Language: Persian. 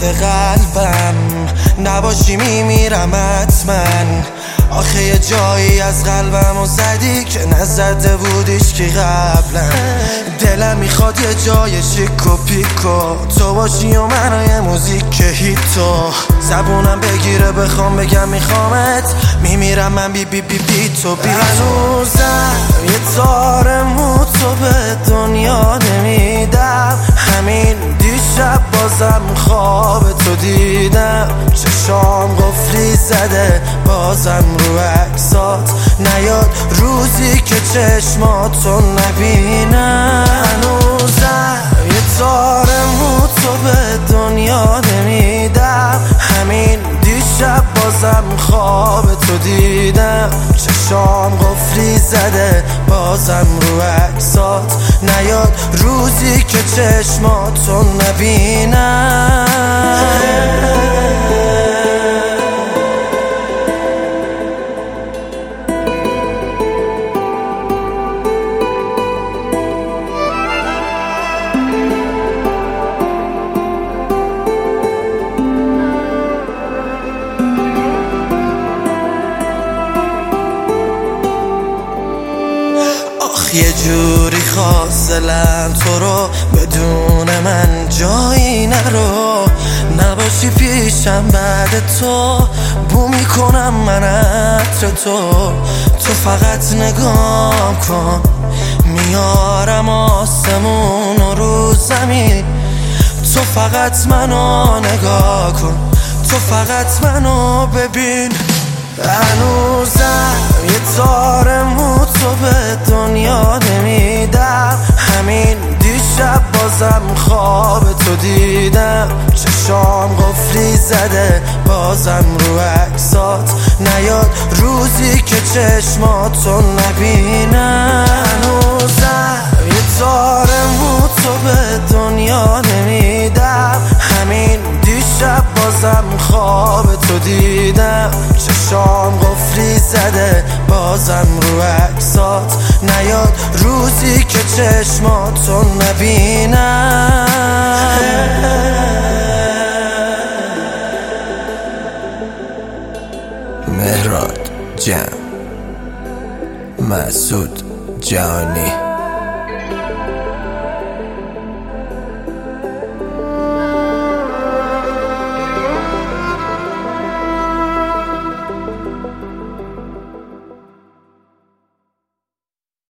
قلبم نباشی میمیرم حتما. آخه یه جایی از قلبم و زدی که نزده بودیش که قبلا. دلم میخواد یه جای شیک و پیکو تو باشی و منو یه موزیک هیتو زبونم بگیره بخوام بگم میخوامت میمیرم من بی بی بی بی تو بی. هنوزم یه تار مو تو به دنیا نمیدم. همین دیشب بازم خواب تو دیدم. چشام قفلی زده بازم رو عکسات نیاد روزی که چشماتو نبینم. هنوزم یه تار مو تو به دنیا نمیدم. همین دیشب بازم خواب تو دیدم. چشام قفلی زده بازم رو عکسات نیاد روزی که چشماتو نبینم. یه جوری خواستلم تو رو بدون من جایی نرو. نباشی پیشم بعد تو بو میکنم من عطر تو فقط نگاه کن میارم آسمون و رو زمین. تو فقط منو نگاه کن تو فقط منو ببین. هنوزم یه تار مو تو به دنیا نمیدم. همین دیشب بازم خواب تو دیدم. چشام قفلی زده بازم رو عکسات نیاد روزی که چشماتو نبینم. هنوزم یه تار مو تو به دنیا نمیدم. همین دیشب بازم خواب تو دیدم. چشام قفلی زده بازم رو عکسات نیاد روزی که چشماتو نبینم. مهراد جمع مسعود جهانی